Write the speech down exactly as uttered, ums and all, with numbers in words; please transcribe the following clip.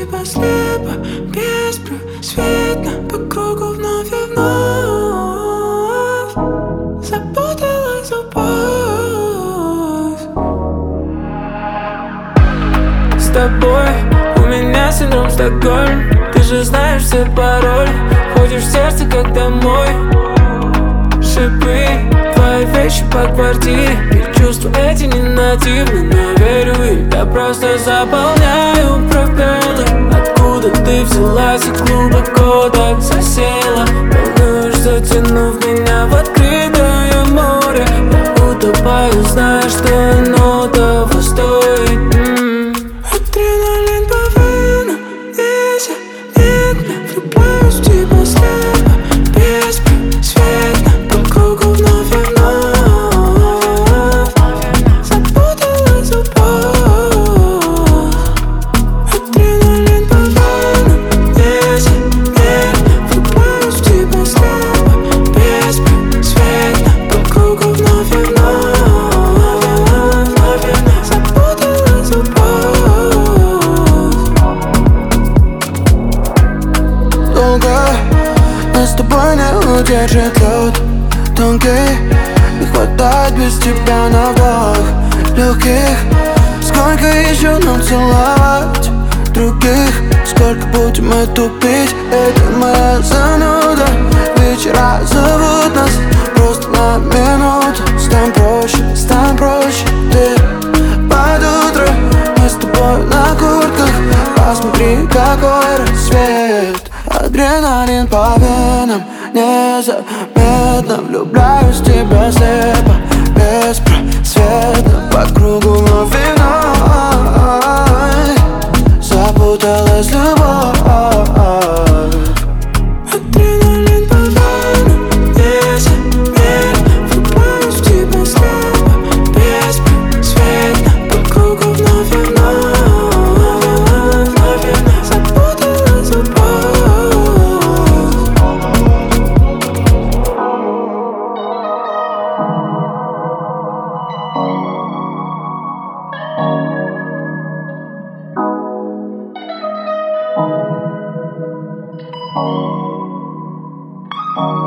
тебя слепо, беспросветно, по кругу вновь и вновь запуталась любовь. С тобой у меня синдром Стокгольм. Ты же знаешь все пароли, ходишь в сердце как домой. Шипы, твои вещи по квартире, и чувства эти не нативны, но верю им. Я просто заполняю пробелы. Откуда ты взялась и глубоко так засела? Волнуешь, затянув меня в открытое море. Я утопаю, зная, что оно того стоит. М-м. Адреналин по венам, незаметно влюбляюсь в тебя слепо, беспросветно, по кругу вновь и вновь запуталась любовь. Адреналин по венам, незаметно влюбляюсь в тебя слепо, беспросветно, по кругу вновь и вновь запуталась любовь. Долго нас с тобой не удержит лед тонкий, не хватает без тебя на вдох легких. Сколько еще нам целовать других? Сколько будем мы тупить? Это моя зануда. Вечера зовут нас просто на минуту. Стань проще, стань проще. Ты под утро, мы с тобой на куртках. Посмотри, какой рассвет. Адреналин по венам, незаметно влюбляюсь в тебя слепо, беспросветно, по кругу вновь и вновь запуталась любовь. Адреналин по венам, незаметно влюбляюсь в тебя слепо, беспросветно, по кругу вновь и вновь запуталась любовь. Oh